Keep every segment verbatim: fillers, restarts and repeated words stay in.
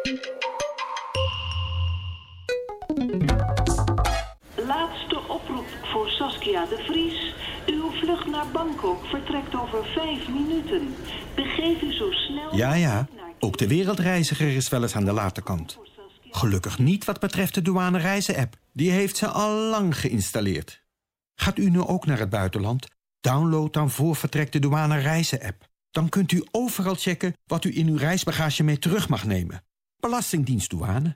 Laatste oproep voor Saskia de Vries. Uw vlucht naar Bangkok vertrekt over vijf minuten. Begeef u zo snel... Ja, ja. Ook de wereldreiziger is wel eens aan de late kant. Gelukkig niet wat betreft de douane reizen-app. Die heeft ze al lang geïnstalleerd. Gaat u nu ook naar het buitenland? Download dan voor vertrek de douane reizen-app. Dan kunt u overal checken wat u in uw reisbagage mee terug mag nemen. Belastingdienst douane.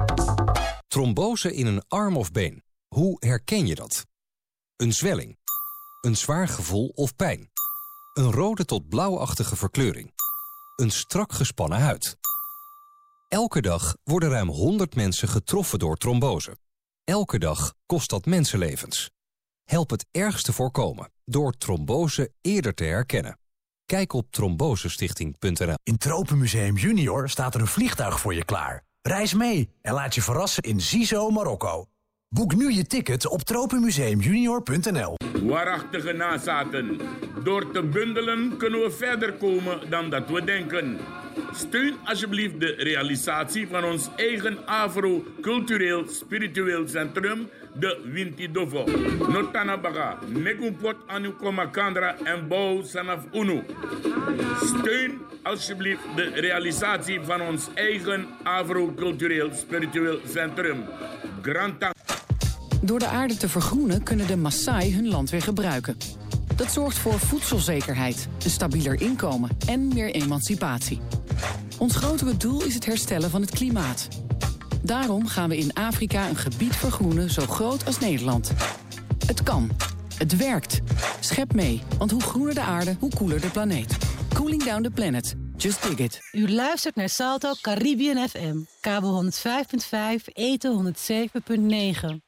Trombose in een arm of been. Hoe herken je dat? Een zwelling. Een zwaar gevoel of pijn. Een rode tot blauwachtige verkleuring. Een strak gespannen huid. Elke dag worden ruim honderd mensen getroffen door trombose. Elke dag kost dat mensenlevens. Help het ergste voorkomen door trombose eerder te herkennen. Kijk op trombosestichting punt n l. In Tropenmuseum Junior staat er een vliegtuig voor je klaar. Reis mee en laat je verrassen in Zizo, Marokko. Boek nu je ticket op tropenmuseum junior punt n l. Waarachtige nazaten. Door te bundelen kunnen we verder komen dan dat we denken. Steun alsjeblieft de realisatie van ons eigen Afro-cultureel spiritueel centrum, de Wintidovo. Notanabaga, Negumpot anu Komakandra en Bouw Sanaf Unu. Steun alsjeblieft de realisatie van ons eigen Afro-cultureel spiritueel centrum. Granta. Door de aarde te vergroenen kunnen de Maasai hun land weer gebruiken. Dat zorgt voor voedselzekerheid, een stabieler inkomen en meer emancipatie. Ons grotere doel is het herstellen van het klimaat. Daarom gaan we in Afrika een gebied vergroenen zo groot als Nederland. Het kan. Het werkt. Schep mee, want hoe groener de aarde, hoe koeler de planeet. Cooling down the planet. Just dig it. U luistert naar Salto Caribbean F M. Kabel honderd vijf punt vijf, eten honderd zeven punt negen.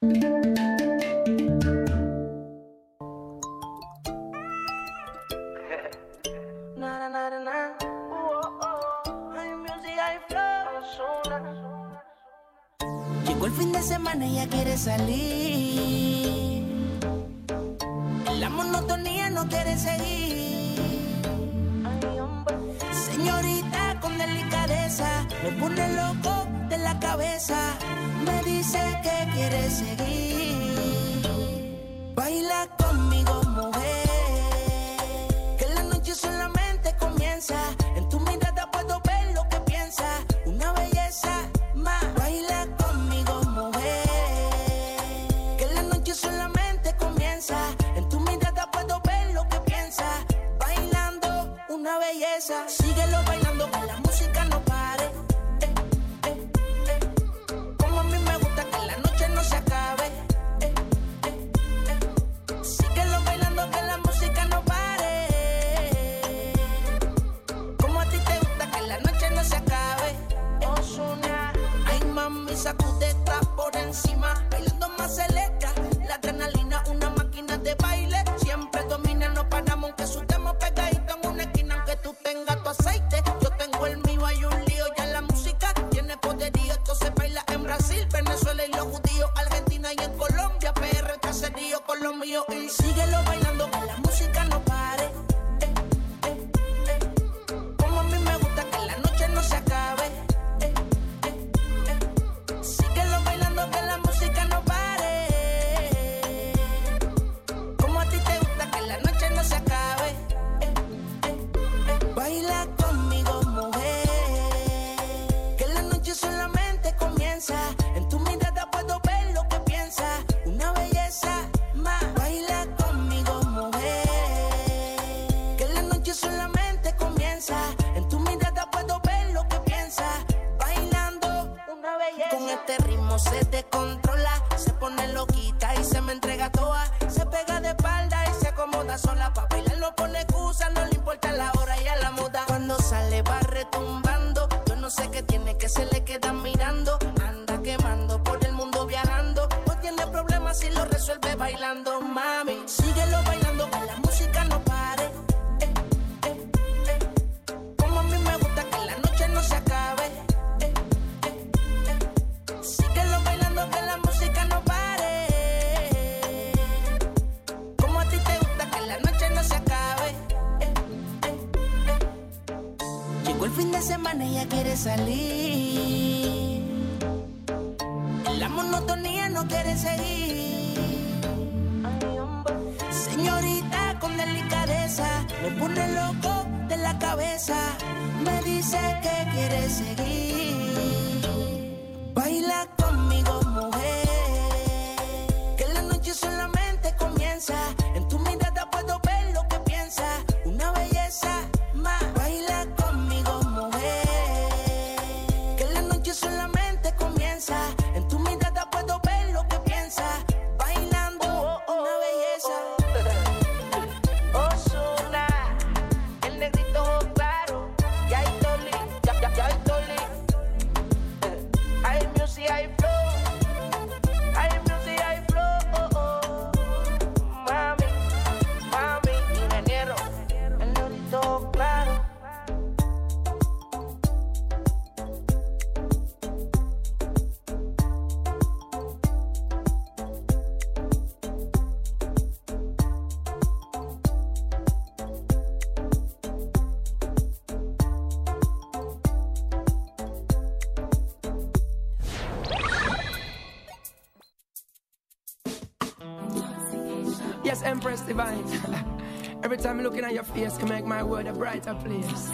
Llegó el fin de semana y ya quiere salir. La monotonía no quiere seguir. Señorita con delicadeza, me pone loco de la cabeza. Me dice que quiere seguir. Baila conmigo, mujer, que la noche solamente comienza. En tu mirada puedo ver lo que piensas. Una belleza más. Baila conmigo, mujer, que la noche solamente comienza. En tu mirada puedo ver lo que piensas. Bailando una belleza. Síguelo bailando, que la música no pare. Eh, eh, eh. Como a mí me gusta que la noche no se acabe. Eh, eh, eh. Síguelo bailando, que la música no pare. Como a ti te gusta que la noche no se acabe. Ozuna, ay mami, sacudeta por encima. Bailando más selecta, la adrenalina, una máquina de baile. Siempre domina, no paramos, aunque sudemos pegaditos en una esquina. Aunque tú tengas tu aceite, yo tengo el mío, hay un lío. Ya la música tiene poderío, esto se baila en Brasil, Venezuela y los judíos, Argentina y en Colombia, P R, caserío con los míos. Y síguelo bailando, que la música no pare. Eh, eh, eh. Como a mí me gusta que la noche no se acabe. Eh, eh, eh. Síguelo bailando, que la música no pare. Como a ti te gusta que la noche no se acabe. Eh, eh, eh. Baila conmigo, mujer, que la noche solamente comienza. En tu mirada puedo ver lo que piensas. Una belleza más. Baila conmigo, mujer, que la noche solamente comienza. En tu mirada puedo ver lo que piensas. Bailando una belleza. Con este ritmo se descontrola, se pone loquita y se me entrega toda. Se pega de espalda y se acomoda sola. Pa' bailar no pone excusa, no le importa la hora y a la moda. Cuando sale va retumbando, yo no sé qué tiene que se le quedan mirando. Anda quemando por el mundo viajando. No tiene problemas si lo resuelve bailando, mami. Síguelo bailando, que la música no pare. Eh, eh, eh. Como a mí me gusta que la noche no se acabe. Eh, eh, eh. Síguelo bailando, que la música no pare. Como a ti te gusta que la noche no se acabe. Eh, eh, eh. Llegó el fin de semana y ya quiere salir. La monotonía no quiere seguir. Señorita con delicadeza, me pone loco de la cabeza. Me dice que quiere seguir. Baila conmigo, mujer, que la noche solamente comienza. En tu mirada puedo ver lo que piensas. Una belleza más. Baila conmigo, mujer, que la noche solamente comienza. En tu mirada puedo ver lo que piensas. Bailando, una belleza. Ozuna, el negrito claro. Ya hay Toli, ya, ya, ya hay Toli. Hay music, hay flow. Hay music, hay flow. Oh, oh. Mami, mami, ingeniero. El negrito claro. Yes, Empress Divine. Every time I'm looking at your face can make my world a brighter place.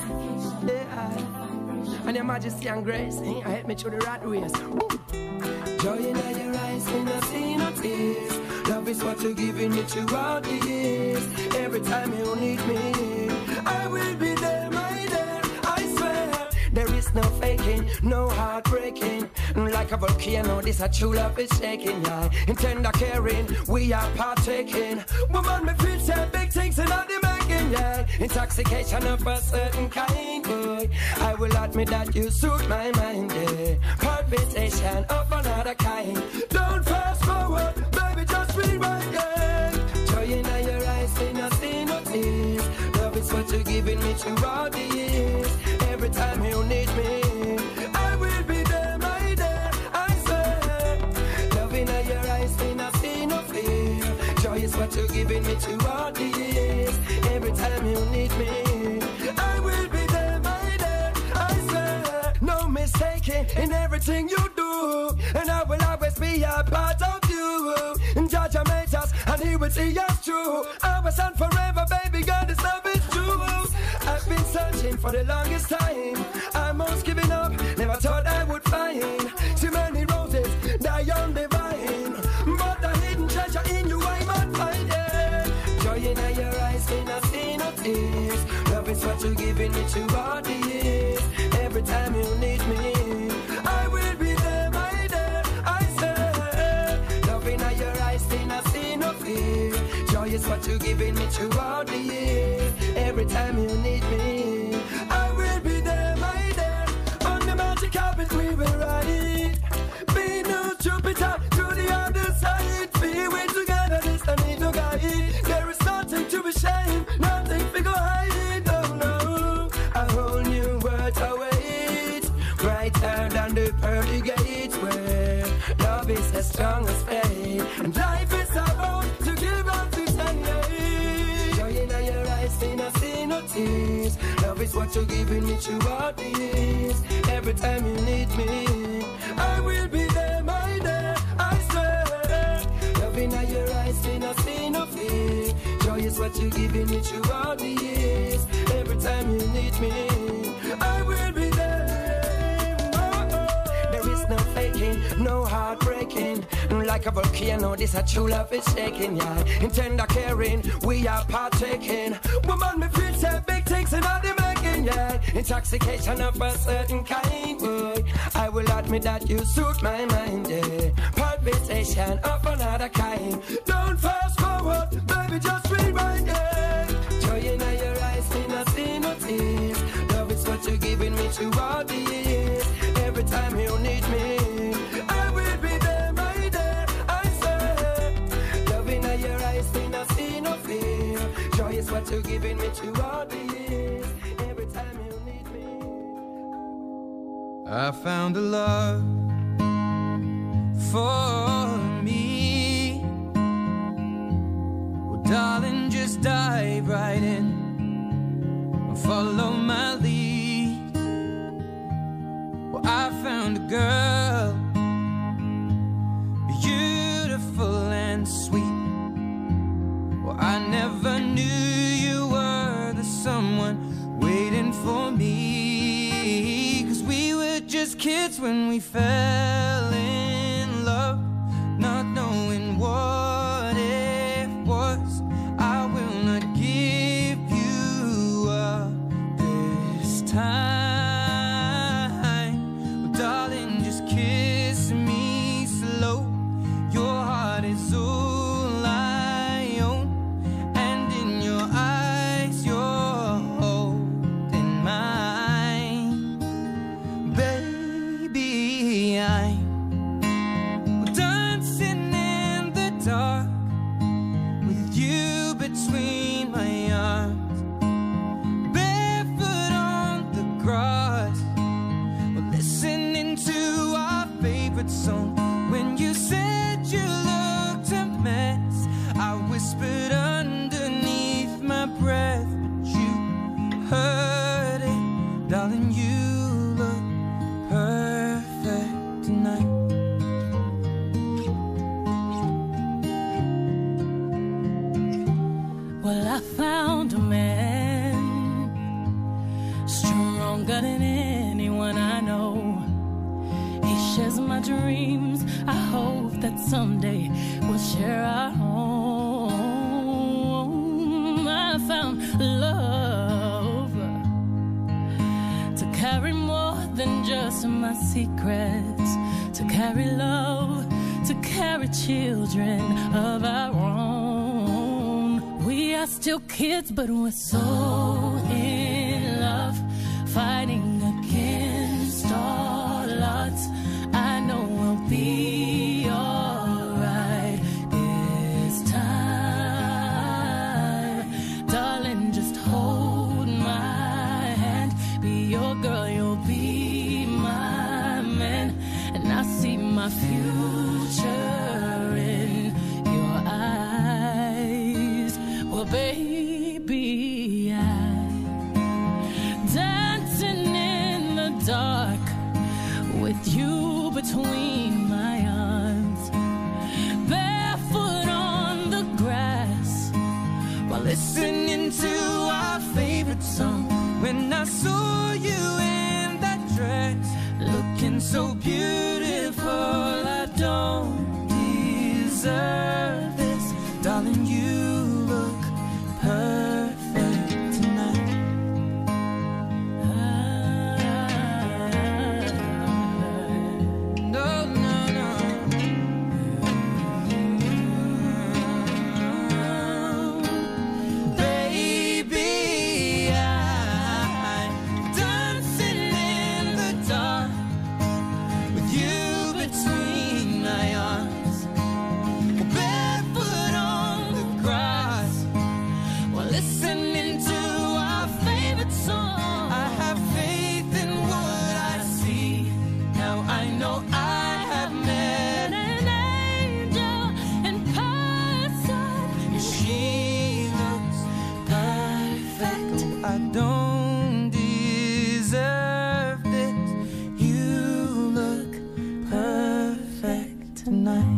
Yeah. And your majesty and grace, eh? I help me through the rat race. Woo. Joy in your eyes, and I see no tears. Love is what you're giving me throughout the years. Every time you need me, I will be there, my dear. I swear, there is no faking, no heartbreaking. Like a volcano, this a true love is shaking, yeah. In tender caring, we are partaking. Woman, me feel say big things in all the making, yeah. Intoxication of a certain kind, boy. I will admit that you suit my mind, yeah. Palpitation of another kind. Don't fast forward, baby, just rewind, yeah. Joy in your eyes, in a see no tears. Love is what you're giving me throughout the years. Every time you need me, I will be there, my dear. I swear, love in your eyes, in a see no fear. Joy is what you're giving me throughout the years. Every time you need me, I will be there, my dear. I swear, no mistaking in everything you do, and I will always be a part of you. And Judge made us, and He will see us true. Ours and forever, baby girl, this love is true. I've been searching for the longest time. I'm almost giving up, never thought I would find too many roses die on the vine, but the hidden treasure in you I might find it. Joy in your eyes, in a see no tears. Love is what you're giving me throughout the years. Every time you need me, I will be there, my dear. I say, love in your eyes, in a see no fear. Joy is what you're giving me throughout the years. Every time you need me, I will be there, my dear. On the magic carpet we will ride. Be no Jupiter to the other side. Be we together, this I need no guide. There is nothing to be ashamed, nothing to go hide. Oh no, a whole new world awaits, brighter than the pearly gates, where love is as strong as faith, and life is about to give up to ten years. Joy in your eyes, in a see no tears. Love is what you're giving me throughout the years. Every time you need me, I will be there, my dear. I swear, love in your eyes, in a see no fear. Joy is what you're giving me throughout the years. Every time you need me, I will be there. Oh, oh. There is no faking, no heartbreaking. Like a volcano, this a true love is shaking, yeah. In tender caring, we are partaking. Woman, me feel say big things in all the making, yeah. Intoxication of a certain kind, boy. I will admit that you suit my mind, yeah. Palpitation of another kind. Don't fast forward, baby, just rewind, yeah. Joy in your eyes, in a see no tears. Love is what you're giving me throughout the years. Every time you need me, I will be there, my dear. I say, love in your eyes, in a see no fear. Joy is what you're giving me throughout the years. Every time you need me, I found a love for me. Well, darling, just dive right in and follow my lead. Well, I found a girl, beautiful and sweet. Well, I never knew you were the someone waiting for me. 'Cause we were just kids when we fell in love, not knowing what it was. I will not give you up this time. Well, darling, just kiss me slow. Your heart is all I own, and in your eyes you're holding mine. Baby, I'm dancing in the dark with you between my arms, barefoot on the grass, we're listening to our favorite song. When you said you looked a mess, I whispered underneath my breath, but you heard it. Darling, you look perfect tonight. Well, I found a man stronger than anyone I know. He shares my dreams. I hope that someday we'll share our home. I found love to carry more than just my secrets, to carry love, to carry children of our own. We are still kids, but we're so in love, fighting against all odds. I know we'll be alright this time. Darling, just hold my hand. Be your girl, you'll be my man. And I see my future in your eyes. Well, baby, I'm dancing in the dark with you between my arms, barefoot on the grass, while listening to our favorite song. When I saw you in that dress, looking so beautiful, I don't deserve this. Darling, you look perfect tonight. No, no, no. Baby, I'm dancing in the dark with you between my arms, barefoot on the grass, while listening to our favorite song. I have faith in what I see. Now I know I have met an angel in person, and she looks perfect. I don't deserve this. You look perfect tonight.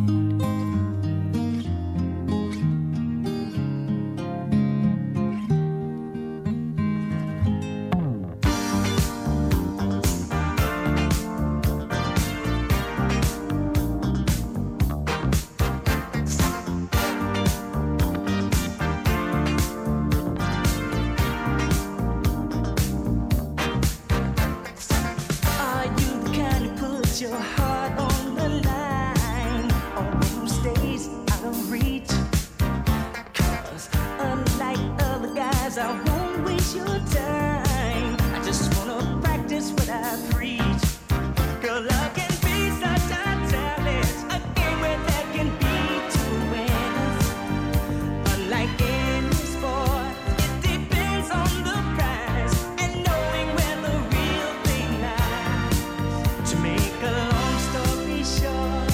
Are you the kind who puts your heart on the line, or who stays out of reach? 'Cause unlike other guys, I won't waste your time. I just wanna practice what I preach. Girl, love can be such a challenge, a game where there can be two winners. Unlike any sport, it depends on the prize and knowing where the real thing lies. To make a long story short,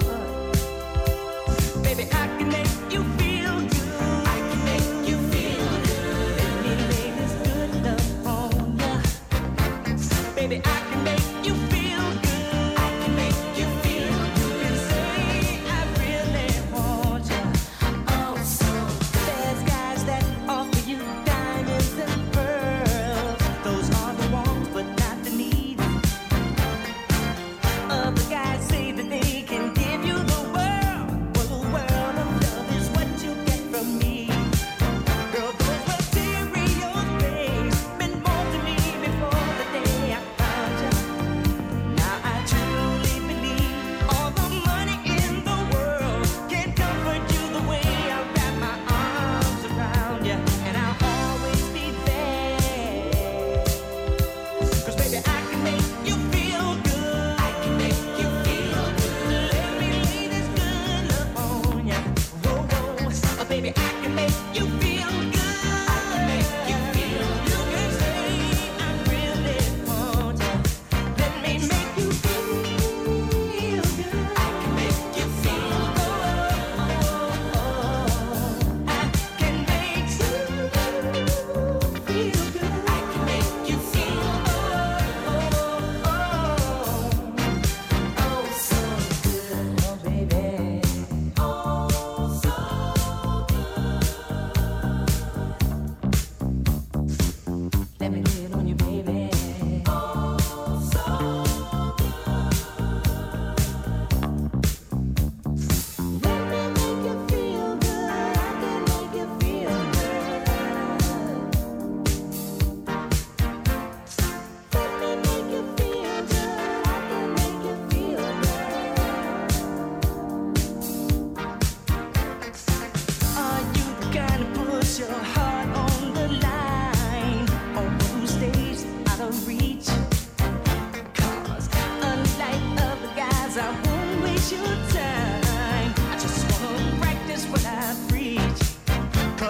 baby, I can make you feel good. I can make you feel good. Let me lay this good love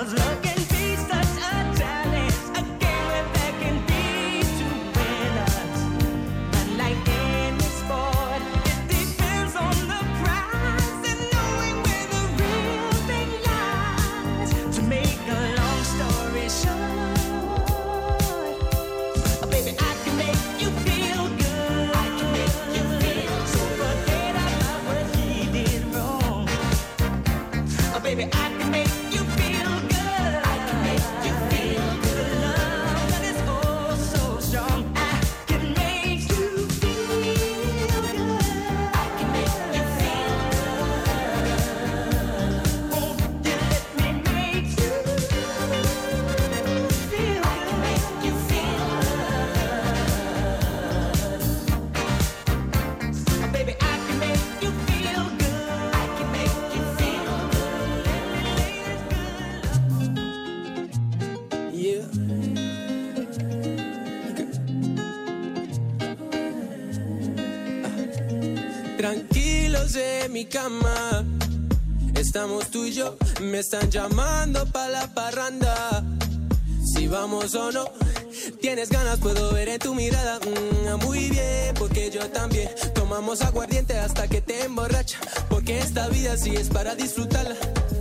'cause love can be such a challenge, a game where there can be two winners. But like any sport, it depends on the prize and knowing where the real thing lies. To make a long story short, oh, baby, I can make you feel good. I can make you feel so forget about what he did wrong. Oh, baby, I can make you feel good. I can make you feel good. Love that is oh so strong. I can make you feel good. I can make you feel good. Won't you let me make you feel good? I can make you feel good. Baby, I can make you feel good. I can make you feel good. Yeah. Tranquilos en mi cama, estamos tú y yo, me están llamando pa' la parranda. Si vamos o no, tienes ganas, puedo ver en tu mirada. Mm, muy bien, porque yo también. Tomamos aguardiente hasta que te emborracha, porque esta vida sí es para disfrutarla.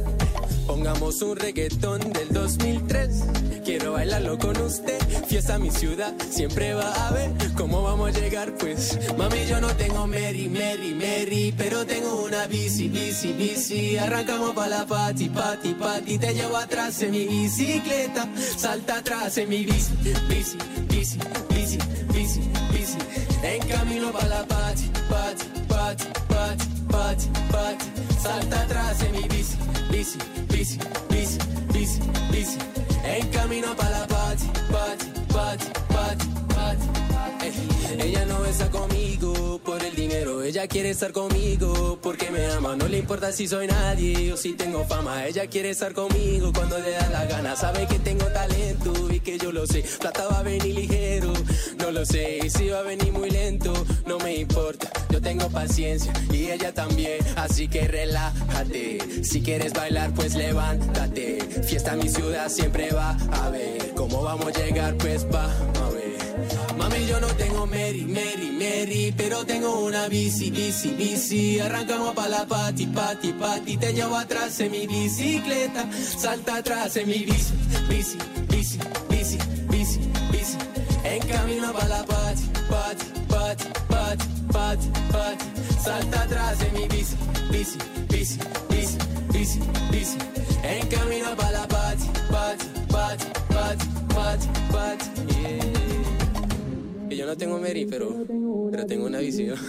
Pongamos un reggaetón del dos mil tres, quiero bailarlo con usted. Fiesta mi ciudad, siempre va a ver cómo vamos a llegar, pues. Mami, yo no tengo Mary, Mary, Mary, pero tengo una bici, bici, bici. Arrancamos pa' la pati, pati, pati. Te llevo atrás en mi bicicleta, salta atrás en mi bici, bici, bici, bici, bici, bici. En camino pa' la pati, pati, pati, pati, pati, pati. Salta atrás en mi bici, bici, bici, bici, bici, bici. En camino pa' la party, party, party, party, party. Eh, ella no está conmigo por el dinero, ella quiere estar conmigo porque me ama. No le importa si soy nadie o si tengo fama. Ella quiere estar conmigo cuando le da la gana. Sabe que tengo talento y que yo lo sé. Plata va a venir ligero, no lo sé. Y si va a venir muy lento, no me importa. Yo tengo paciencia y ella también. Así que relájate. Si quieres bailar, pues levántate. Fiesta en mi ciudad siempre va a ver. ¿Cómo vamos a llegar? Pues va a ver. Mami, yo no tengo Mary, Mary, Mary, pero tengo una bici, bici, bici. Arrancamos pa' la pati, pati, pati. Te llevo atrás en mi bicicleta, salta atrás en mi bici, bici, bici, bici, bici, bici. En camino pa' la pati, pati, pati, pati, pati, pati. Salta atrás en mi bici, bici, bici, bici, bici, bici. En camino pa' la pati, pati, pati, pati, pati, pati. Yeah. Que yo no tengo Mary, pero, pero tengo una bici, ¿no?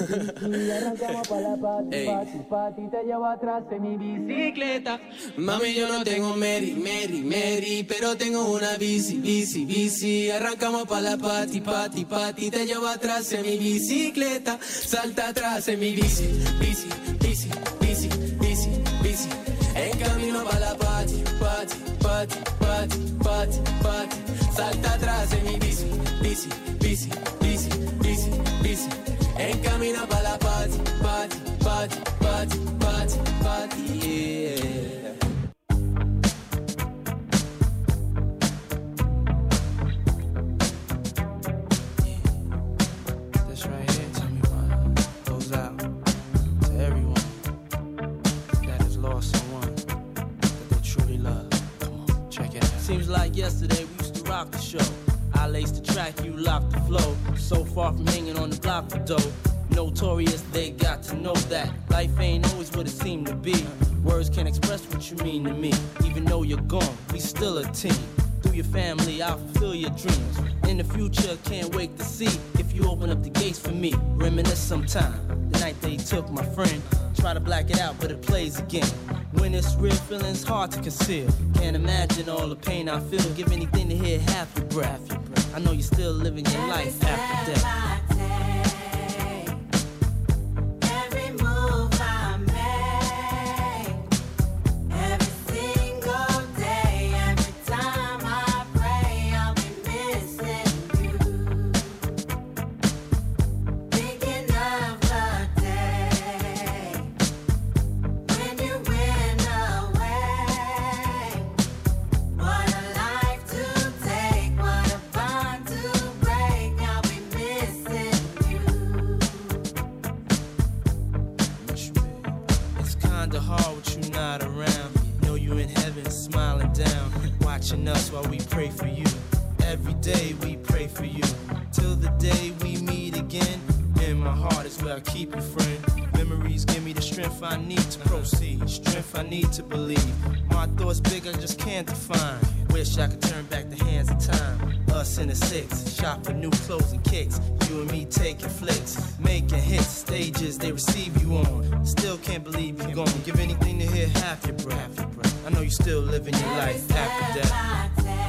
Ey. Te llevo atrás en mi bicicleta. Mami, yo no tengo Mary, Mary, Mary, pero tengo una bici, bici, bici. Arrancamos pa' la pati, pati, pati. Te llevo atrás en mi bicicleta. Salta atrás en mi bici, bici, bici, bici, bici, bici. En camino pa' la pati, pati, pati, pati, pati, pati. Salta atrás en mi bici, bici, bici, bici, bici, bici. En camino pa' la pati, pati, pati, pati, pati, pati, yeah. This right here, tell me why, goes out to everyone that has lost someone that they truly love. Come on, check it out. Seems like yesterday we used to rock the show. I laced the track, you locked the flow. So far from hanging on the block for dough. Notorious, they got to know that life ain't always what it seemed to be. Words can't express what you mean to me. Even though you're gone, we still a team. Through your family, I'll fulfill your dreams. In the future, can't wait to see if you open up the gates for me. Reminisce sometime, the night they took my friend. Try to black it out, but it plays again. When it's real, feeling's hard to conceal. Can't imagine all the pain I feel. Give anything to hear half your breath. I know you're still living your life after death. day we pray for you. Till the day we meet again. In my heart is where I keep you, friend. Memories give me the strength I need to proceed. Strength I need to believe. My thoughts big, I just can't define. Wish I could turn back the hands of time. Us in the six, shop for new clothes and kicks. You and me taking flicks, making hits, stages they receive you on. Still can't believe you're gone. Give anything to hear half your breath. I know you still living your life after death.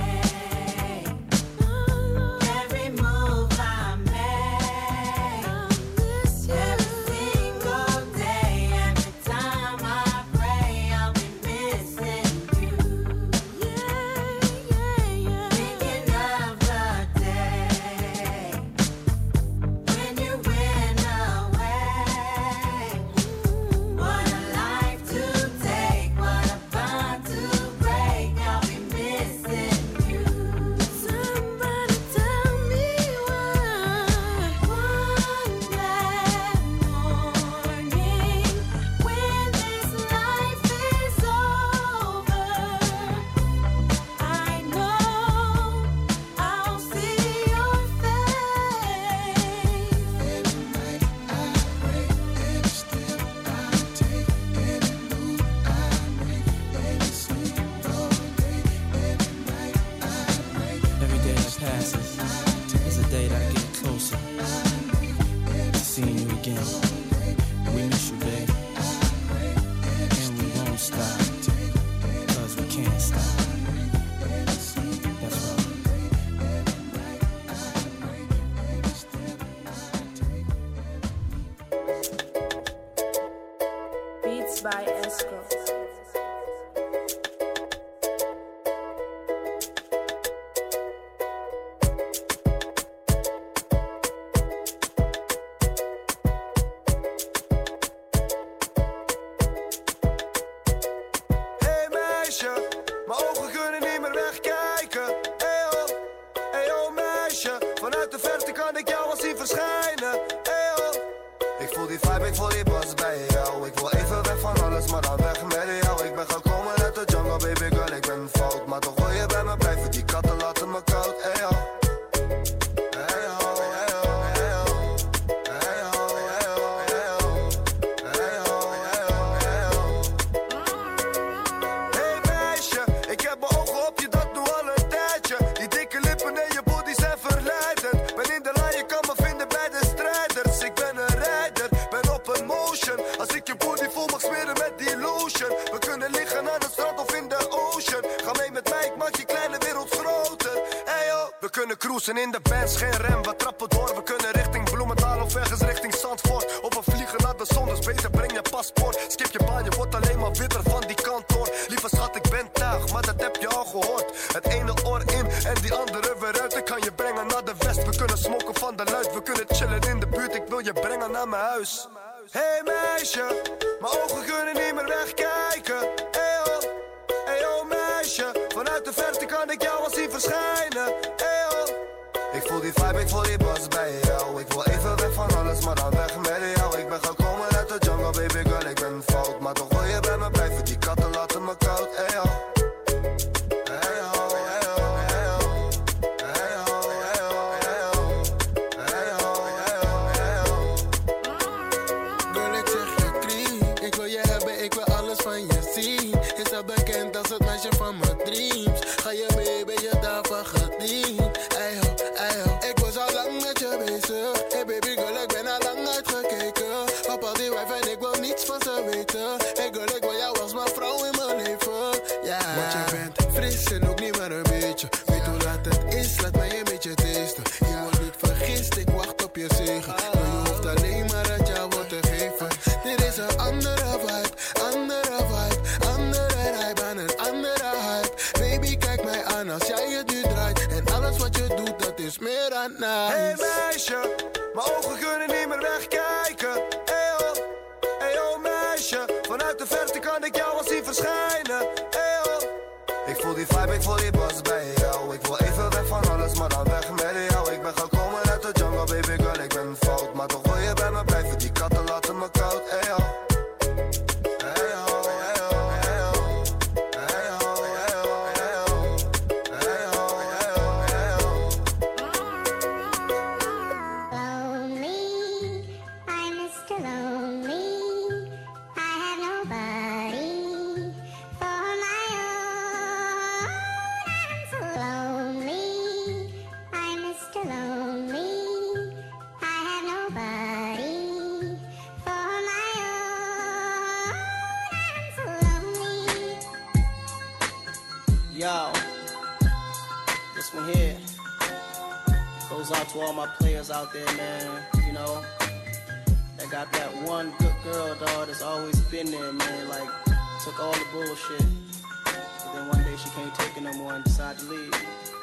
By Esco. Hey meisje, mijn ogen kunnen niet meer wegkijken. Hey oh, hey oh meisje, vanuit de verte kan ik jou al zien verschijnen. Hey oh, ik voel die vibe, ik voel die buzz bij jou. Ik wil even weg van alles, maar dan weg met jou. Ik ben gekomen uit de jungle, baby girl, ik ben fout. Maar toch wil je bij me blijven, die katten laten me koud. Hey oh, hey oh, hey oh, hey oh. Hey oh, hey oh, hey oh. Hey oh, hey oh, hey oh. Hey meisje, ik heb mijn ogen op je, dat nu al een tijdje. Die dikke lippen en je body zijn verleidend. Ben in de lijn, je kan me vinden bij de strijders. Ik ben een rijder, ben op een motion. Als ik je booty voel mag smeren met die lotion. We kunnen liggen aan het strand of in de ocean. Ga mee met mij, ik maak je kleine wereld groter. Hey yo, we kunnen cruisen in de Benz, geen rem. We trappen door, we kunnen richting Bloemendaal of ergens richting Zandvoort. Of we vliegen naar de zon, dus beter breng je paspoort. Skip je baan, je wordt alleen maar witter van die kantoor. Lieve schat, ik ben tuig, maar dat heb je al gehoord. Het ene oor in en die andere weer uit. Ik kan je brengen naar de west, we kunnen smoken van de luid. We kunnen chillen in de buurt, ik wil je brengen naar mijn huis. Hey meisje, mijn ogen kunnen niet meer wegkijken. Hey oh, hey oh meisje, vanuit de verte kan ik jou al zien verschijnen. Hey oh, ik voel die vibe, ik voel die buzz bij jou. Ik wil even weg van alles, maar dan weg met jou. Ik ben gekomen uit de jungle, baby girl, ik ben fout. Maar toch wil je bij me blijven, die katten laten me koud. Hey oh, hey oh, hey oh, hey oh. Hey oh, hey oh, hey oh. Hey oh, hey oh, hey oh. Girl, ik zeg je creep. Ik wil je hebben, ik wil alles van je zien. Is al bekend als het meisje van mijn dreams. Ga je mee, ben je daarvan gediend. Ey ho, ey ho. Ik was al lang met je bezig. Hey baby girl, ik ben al lang uitgekeken. Op al die wife en ik wil niets van ze weten. Hey girl, ik wil jou als mijn vrouw in mijn leven. Ja, yeah. Want je bent fris en ook niet maar een beetje. Weet hoe laat het is, laat mij een beetje tasten. Je wordt niet vergist, ik wacht op je zegen. Maar je hoeft alleen maar uit jou wat te geven. Dit is een andere vibe, andere vibe. Andere rijp aan een andere hype. Baby, kijk mij aan als jij het nu draait. En alles wat je doet, dat is meer dan nice. Hey meisje, mijn ogen kunnen niet meer wegkijken. Hey oh, hey oh meisje, vanuit de verte kan ik jou al zien verschijnen. Hey oh, ik voel die vibe, ik voel die buzz bij jou. Ik wil even weg van alles, maar dan weg met jou. Ik ben gekomen uit de jungle, baby girl, ik ben fout. Maar toch wil je bij me blijven, die katten laten me koud. Hey oh, hey oh, hey oh, hey oh. Hey oh, hey oh, hey oh. Hey oh, hey oh, hey oh. Yo, this one here goes out to all my players out there, man. You know, that got that one good girl, dog, that's always been there, man. Like, took all the bullshit. But then one day she can't take it no more and decided to leave.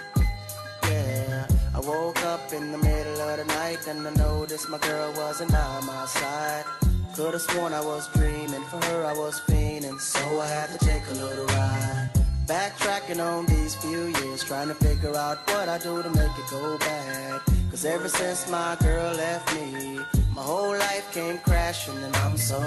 Yeah, I woke up in the middle of the night and I noticed my girl wasn't by my side. Could've sworn I was dreaming, for her I was fiending, so I had to take a little ride. Backtracking on these few years, trying to figure out what I do to make it go bad. Cause ever since my girl left me, my whole life came crashing and I'm so,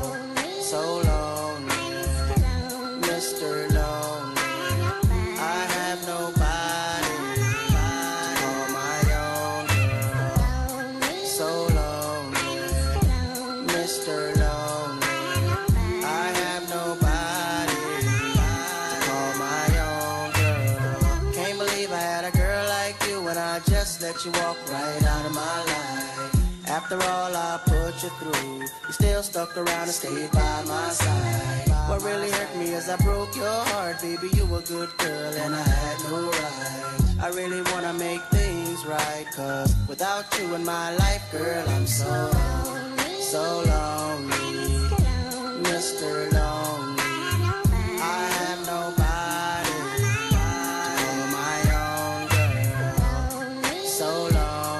so lonely, Mister Lonely. I have nobody to call my own girl. So lonely, Mister Lonely. I have nobody to call my own girl. Can't believe I had a girl like you and I just let you walk right out of my life. After all I put you through, you still stuck around and stayed by my side. What really hurt me is I broke your heart, baby, you a good girl and I had no right. I really wanna make things right, cause without you in my life, girl, I'm so, so lonely, Mister Lonely. I have nobody to call my own girl. So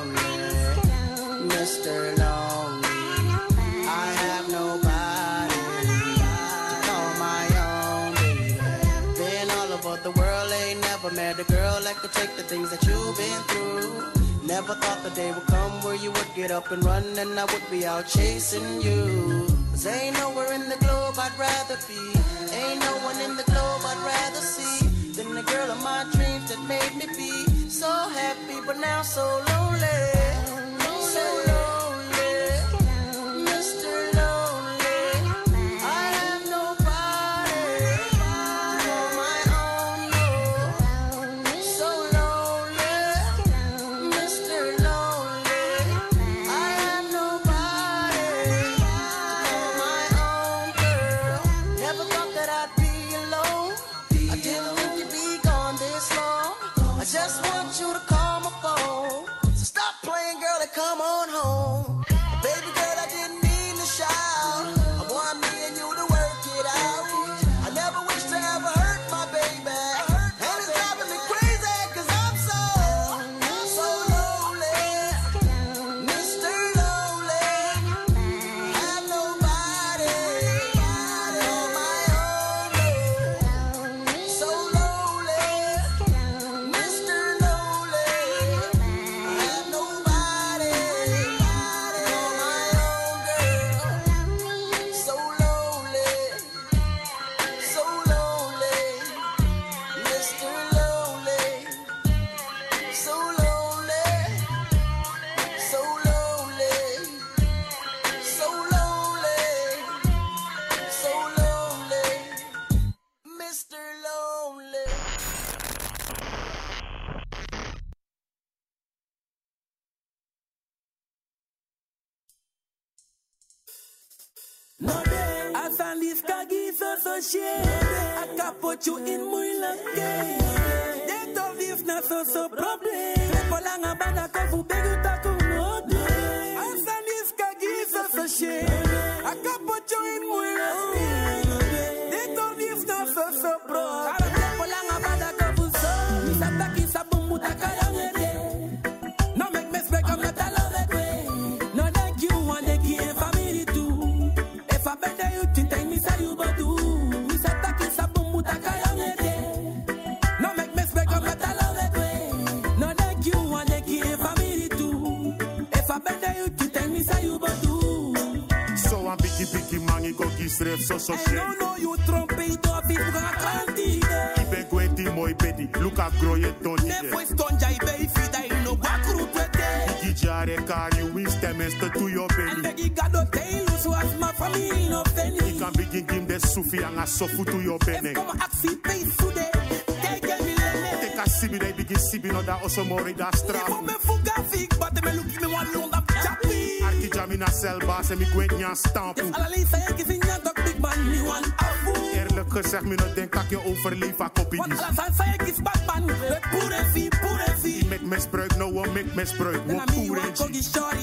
lonely, Mister Lonely. I have nobody to call my own baby. Been all over the world, ain't never met a girl that could take the things that you've been through. Never thought the day would come where you would get up and run and I would be out chasing you. Cause ain't nowhere in the globe I'd rather be, ain't no one in the globe I'd rather see than the girl of my dreams that made me be so happy but now so lonely, so lonely, Mister Lonely. I have nobody to call my own, no. So lonely, Mister Lonely. I have nobody to call my own girl. Never thought that I'd be alone. I didn't think you'd be gone this long. I just want you to call my phone. So stop playing, girl, and come on home. Baby girl, I didn't mean to shout. I want me and you to work it out. I never wish to ever hurt my baby. And it's driving me crazy, cause I'm so, so lonely, Mister Lonely. Have nobody on my own. So lonely, Mister Lonely. Have nobody on my own girl. So lonely, so lonely, Mister Lonely. So lonely, so lonely, so lonely, so lonely, Mister Lonely. As aan die skagis associëren, ik kan put you in moeilijkheden. Dit of lief na zo zo probleem. Voor lange banden kan voor begu taku mode. As aan die skagis associëren, ik kan put you in moeilijkheden. Dit of lief na zo zo probleem. Voor lange banden kan voor zo. Misa taki sa bumbu takarangede. No make me speak, I'm not alone that way. No thank you, one day give family too. If I better you think I miss you but do. Miss attacking sa bumbu takayangede. No make me speak, I'm not alone that way. No thank you, one day give family too. If I better you think I miss you but do. So I'm picky picky mangi koki stref so so shit. I don't know you trompete of it gonna cantide. Ibe gwenti moi bedi, luka groye doni. Ne foi stonja ibe ifida ino bakru twete. Iki jare kari win stemester to your belly. And the giga do tell you so as my family no penny. You can begin give the sufi and a sofu to your belly. Come axi pay today. Take a million. Take a sibi they begin sibi no da also more da straf. Me fuga fig but me look me one long up chappy. Arki Jamina Selba, se mi kwijt nyan stampu. Eerlijk gezegd, mi no denk dat je overleeft aan kopie is. Die mek misbruik, nou een mek misbruik. Wop poerenji.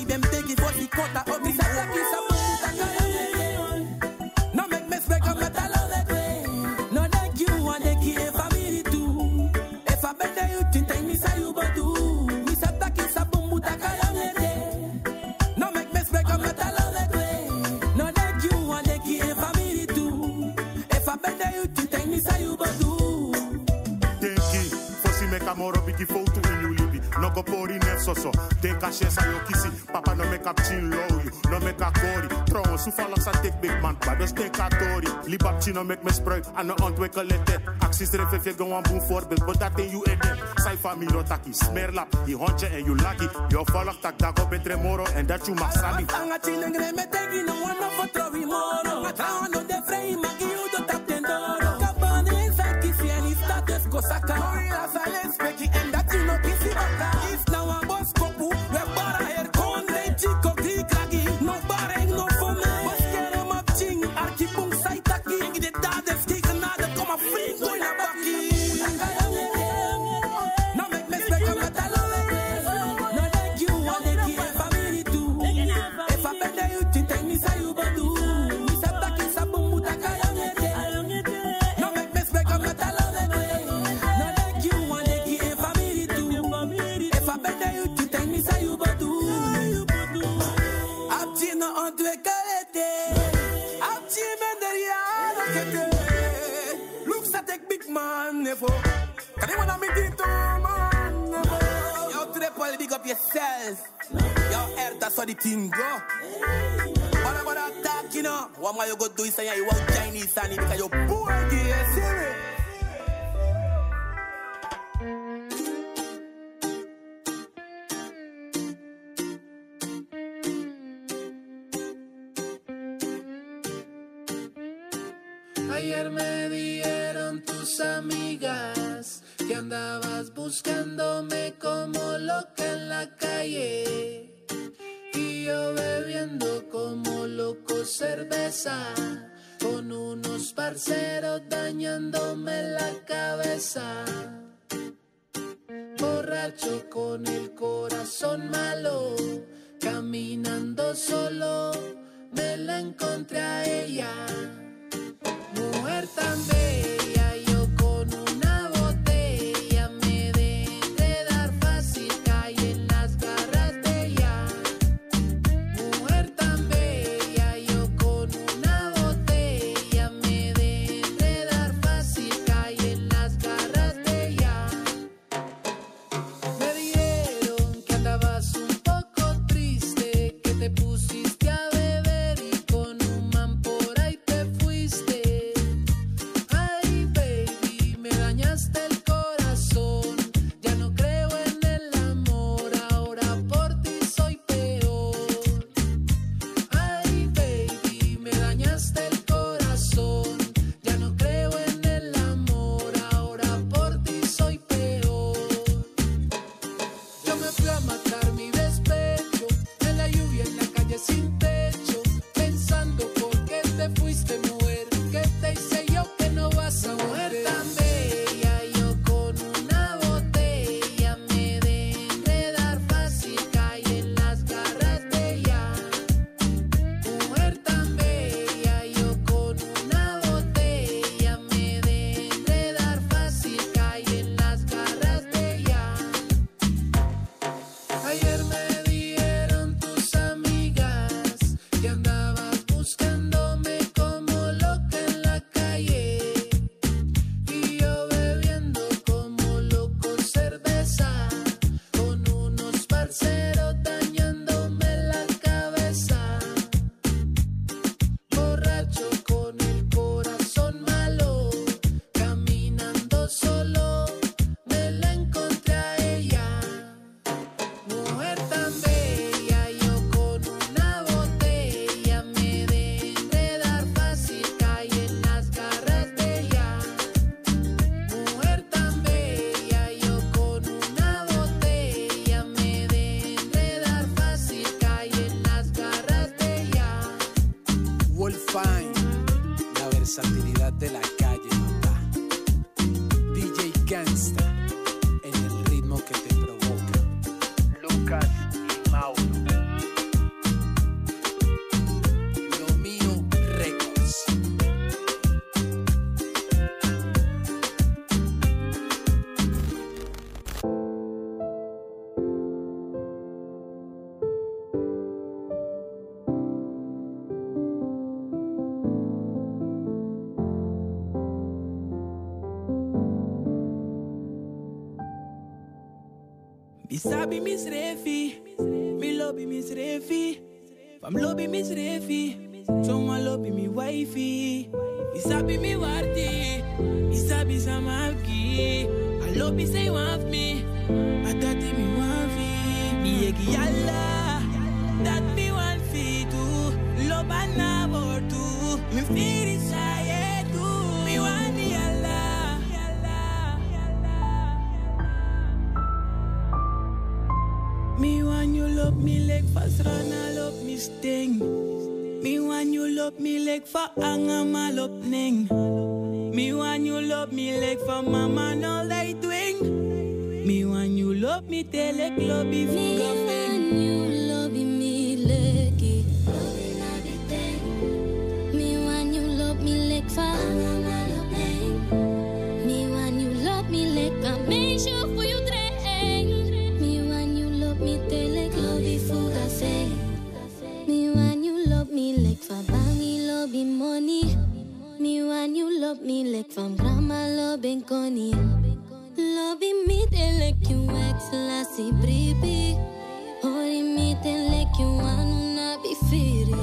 No make me speak of metal all that way. No thank you and they give family too. If I better you think take me say you but do. Me say taki sa bumbu takayamete. No make me speak of metal all that way. No thank you and they give family too. If I better you think take me say you but do. Thank you. Fosi make a moro bigi foto in you libi. No go pori nef so so. Denk a shesa yo kisi. Papa no make up chin low you. No make a kori. Trouwens, hoe vallen ze dik big man. Maar dus denk a tori. Libak chino make me spruik. En no ontwikkelen dit. Acties er even veel gewoon boem voorbeeld. But dat in you edit. Sai familie rotaki. Smerlap. Je hondje en you lucky. Yo volg tak dago betre moro. En dat you mag sabi. Anga chino ngre me tegi no one no fotro vi moro. Ngatawa no de frame magi you do tap ten doro. Kabane inside kisi and if that is go saka. Gorilla silence peki and that you no kisi baka. If now a boss kopu. We bara her con le chico kri kragi. No bareng no fome. Bos kere map ching. Arki pung sai taki. Ingi de dades kika nada. Kom a free go na baki. No make me speak of metal all the way. No thank you and they give family too. If I better you think take me say you but do. Me say taki sa bumbu takayamete. No make me speak of metal all the way. No thank you and they give family too. If I better you think take me say you but do. Abti no ontwikkelete. Abti men der jaren kete. Look sa tek big man nevo. Kan je wanna meet it man nevo. Yo triple big up yourself. Yo air that's how the team go. What about attack you know? What am you go do is say you want Chinese and because you poor gear. Ayer me dieron tus amigas que andabas buscándome como loca en la calle y yo bebiendo como loco cerveza con unos parceros dañándome la cabeza. Borracho con el corazón malo, caminando solo, me la encontré a ella. Mujer tan bella, yo con una botella me dejé dar fácil, caí en las garras de ella. Mujer tan bella, yo con una botella me dejé dar fácil, caí en las garras de ella. Me dijeron que andabas un poco triste, que te pusiste a beber y con un man por ahí te fuiste. Ay, Fine, la versatilidad de la calle, papá. D J Gangsta, en el ritmo que te provoca. Lucas y Mauro. Lo mío Records. Mi sabi mis refi, mi lobby mis refi, fam lobby mis refi, someone lobby mi wifey. Mi sabi mi warti, mi sabi samaki, I lobby say want me, I thought me want fi, mi yeki yalla, that me want fi too, loba na bortu, mi feel inside too, mi want yalla. Me want you love me like fast run all up me sting. Me want you love me like for hang mal up ning. Me want you love me like for mama no light wing. Me want you love me tell like love me fuga fing. Me want you love me like Me want you love me like for hang mal up ning. Me want you love me like I make sure for you drink. Me te like lobby for cafe. Me want you love me like for bangy lobby money. Me want you love me like from grandma loving Connie. Lobby me te like you ex lassie bribi. Ori me te like you want na be firi.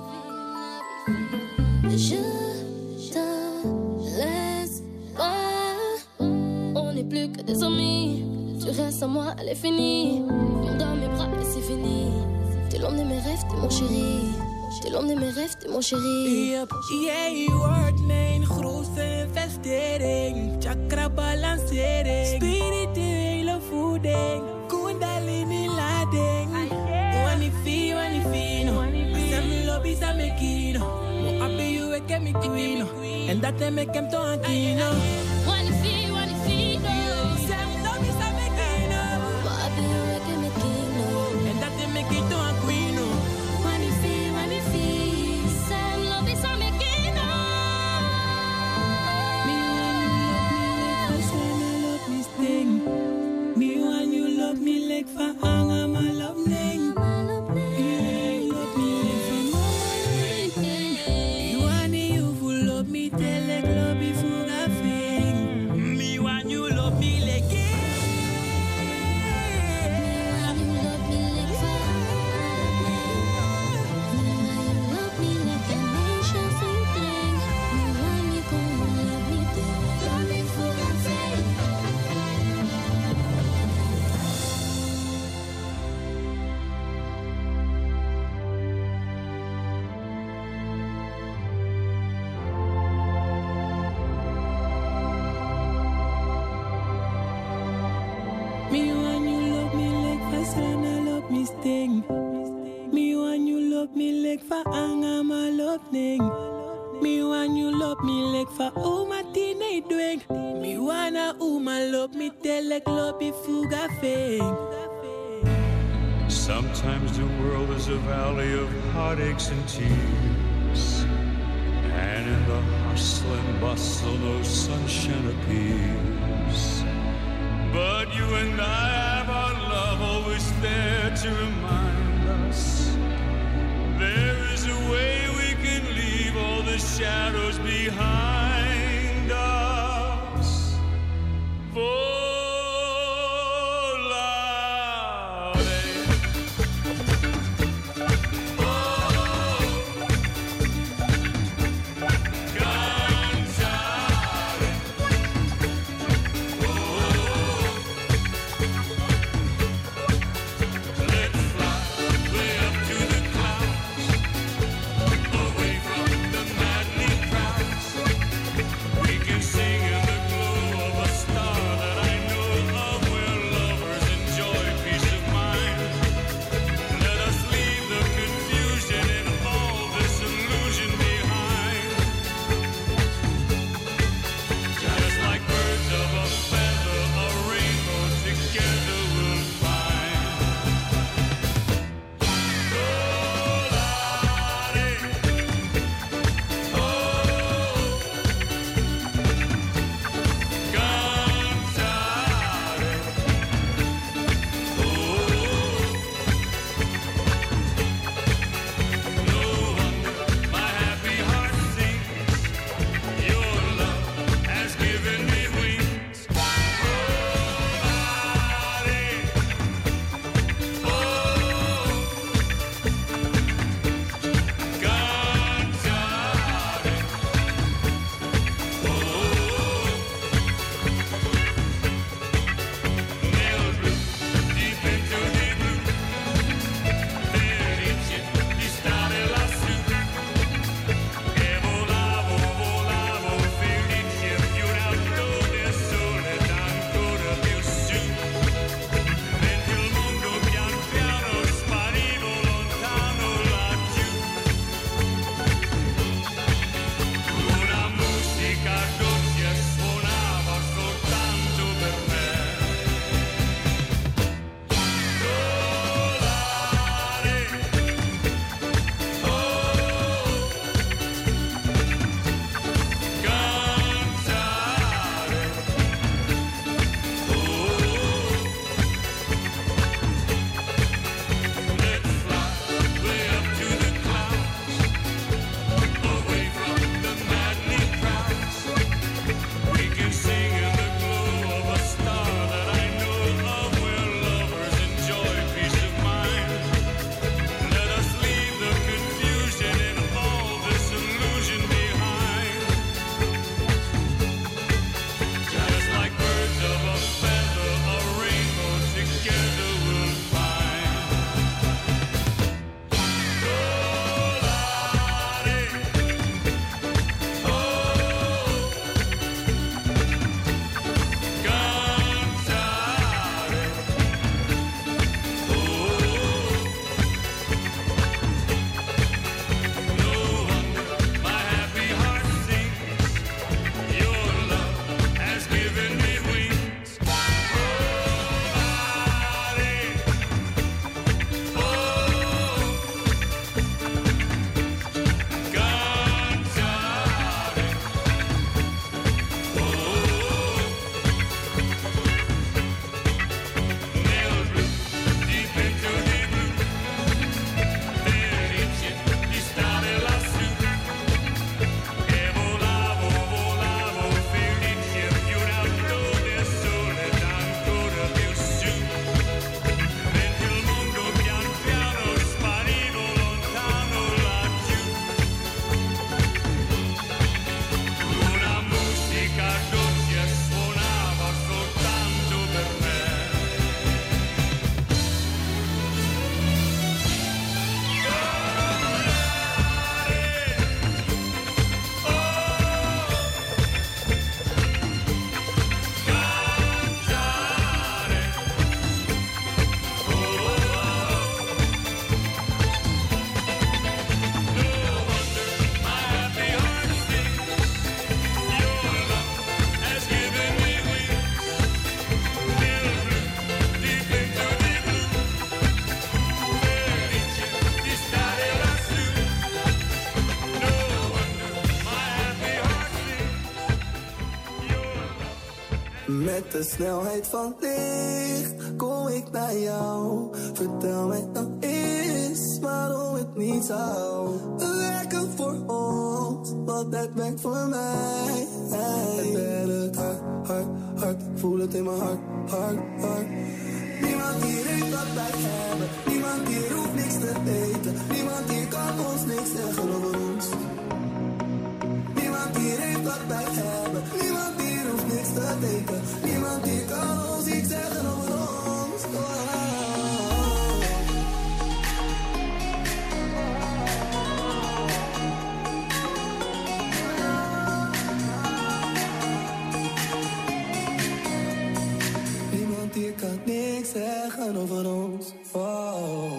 Je te laisse pas. On n'est plus que des amis. Tu restes à moi, elle est finie. Dans mes bras et c'est fini. T'es l'homme de mes rêves, t'es mon chéri. T'es l'homme de mes rêves, t'es mon chéri. Yep, yeah, je wordt mijn grootste investering. Chakra balancering. Spirituele voeding. Kundalini lading. Wanifi, wanifino. Asem lobby, samekino. Mo abe you e ke mi queen. En dat te me kem to ankino. Wanifi, wanifino. Asem lobby, samekino. Mo abe you e ke mi queen. En dat te me kem to ankino. Wanifi, wanifi. Asem lobby, samekino. Me want you love me like for hang my love ning. You love me like for my me want you full love me tell like love me for a thing. Me want you love me like it. Me want you love me like for Me want you love me like a nation for drink. Me want you come love me tell like love me for a thing. Me want you love me like fast and I love me sting. Me want you love me like for hang my love ning. Me want you love me like for uma tine doing. Me wanna uma love me tell like love me fuga fing. Sometimes the world is a valley of heartaches and tears, and in the hustle and bustle no sunshine appears. But you and I have our love always there to remind us there is a way we can leave all the shadows behind us. For Met de snelheid van licht kom ik naar jou. Vertel mij nou eens waarom het niet zou werken voor ons, want het werkt voor mij. Het werkt hard, hard, hard. Ik voel het in mijn hart, hart, hart. Niemand hier heeft wat wij hebben. Niemand hier hoeft niks te weten. Niemand hier kan ons niks zeggen over ons. Niemand hier heeft wat wij hebben. Niemand hier hoeft niks te weten. Niemand hier kan ons iets zeggen over ons. Oh. Niemand hier kan niks zeggen over ons. Oh.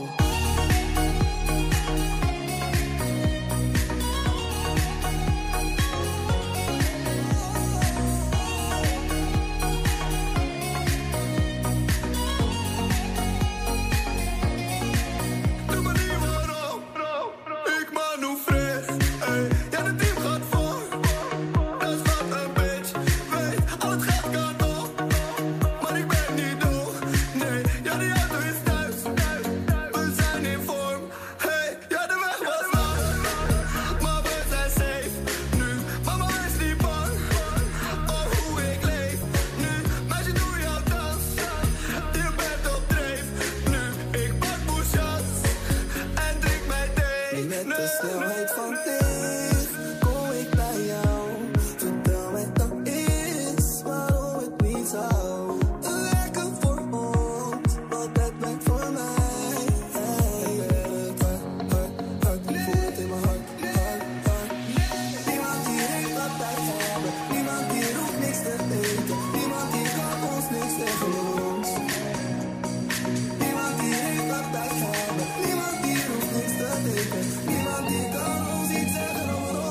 Niemand hier hoeft niks te weten. Niemand hier kan ons iets zeggen over ons.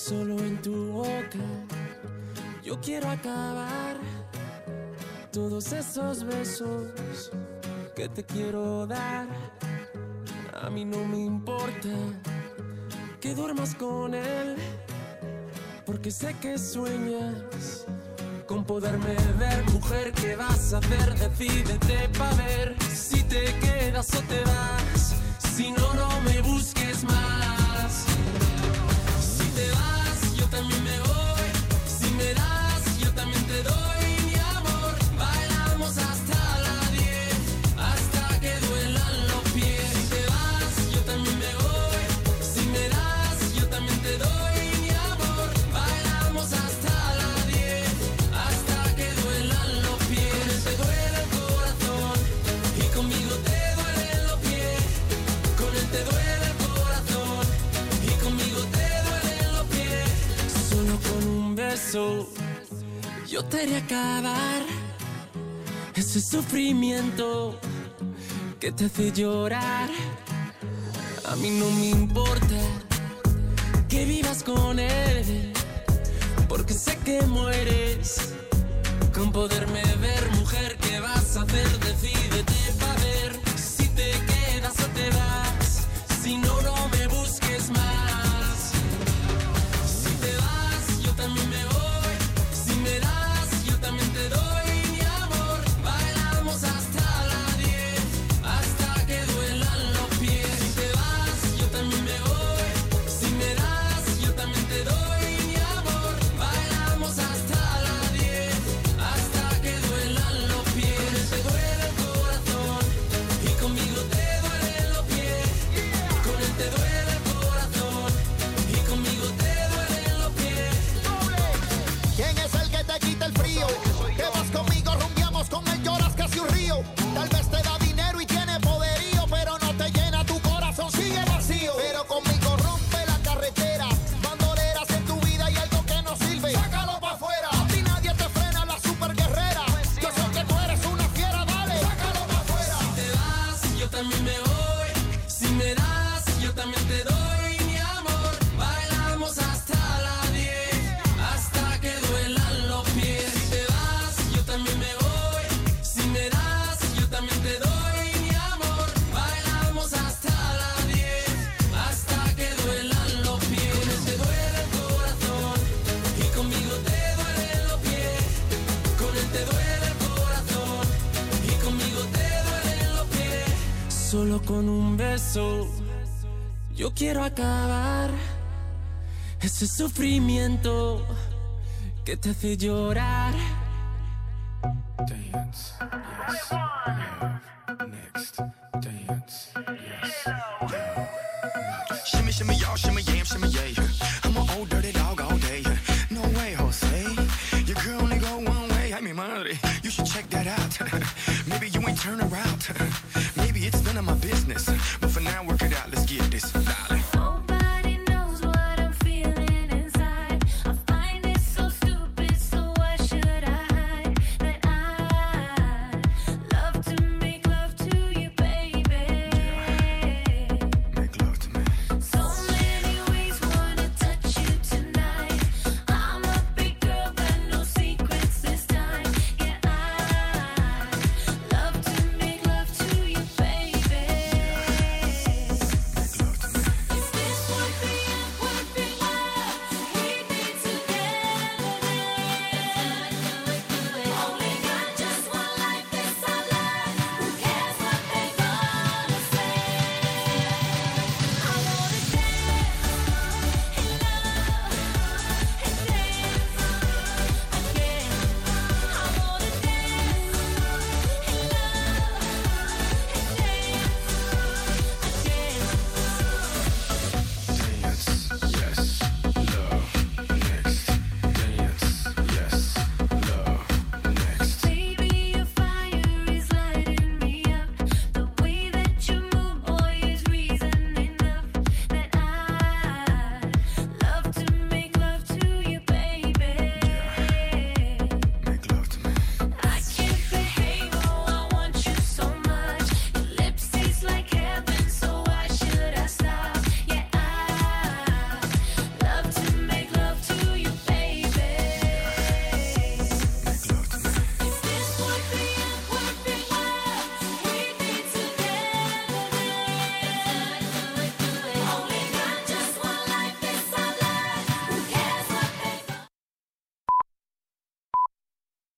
Solo en tu boca yo quiero acabar todos esos besos que te quiero dar. A mí no me importa que duermas con él, porque sé que sueñas con poderme ver. Mujer, ¿qué vas a hacer? Decídete pa' ver si te quedas o te vas. Si no, no me busques más. Si te vas, yo también me voy. Si me das, yo también te doy. Mi amor, bailamos hasta las diez, hasta que duelan los pies. Si te vas, yo también me voy. Si me das, yo también te doy. Mi amor, bailamos hasta las diez, hasta que duelan los pies. Te duele el corazón y conmigo te duelen los pies. Con él te duele el corazón y conmigo te duelen los pies. Solo con un beso yo te haré acabar ese sufrimiento que te hace llorar. A mí no me importa que vivas con él, porque sé que mueres con poderme ver. Mujer, ¿qué vas a hacer? Decídete pa' ver si te quedas o te vas. Si no, no me busques más. Si te vas, yo también me voy. Si me das, yo también te doy. Mi amor, bailamos hasta las diez, hasta que duelan los pies. Si te vas, yo también me voy. Si me das, yo también te doy. Mi amor, bailamos hasta las diez, hasta que duelan los pies. Te duele el corazón y conmigo te duelen los pies. Con él te duele el corazón y conmigo te duelen los pies. ¿Quién es el que te quita el frío? Que vas conmigo, rumbiamos con él, lloras casi un río. Tal vez te da dinero y tiene poderío, pero no te llena tu corazón, sigue vacío. Pero conmigo rompe la carretera, bandoleras en tu vida y algo que no sirve, sácalo pa' afuera. A ti nadie te frena, la super guerrera. Yo sé que tú eres una fiera, dale, sácalo pa' afuera. Si te vas, yo también me voy. Si me das, yo también te doy. Mi amor, bailamos hasta las diez, hasta que duelan los pies. Si te vas, yo también me voy. Si me das, yo también te doy. Mi amor, bailamos hasta las diez, hasta que duelan los pies. Te duele el corazón y conmigo te duelen los pies. Con él te duele el corazón y conmigo te duelen los pies. Solo con un beso yo quiero acabar ese sufrimiento que te hace llorar. Dance, yes, love, next, dance, yes, love. Shimmy, shimmy, y'all, shimmy, yam, shimmy, yeah. I'm an old dirty dog all day. No way, Jose. Your girl only go one way. Ay, mi madre, you should check that out. Maybe you ain't turn around. Maybe it's none of my business. But for now, work it out, let's get this.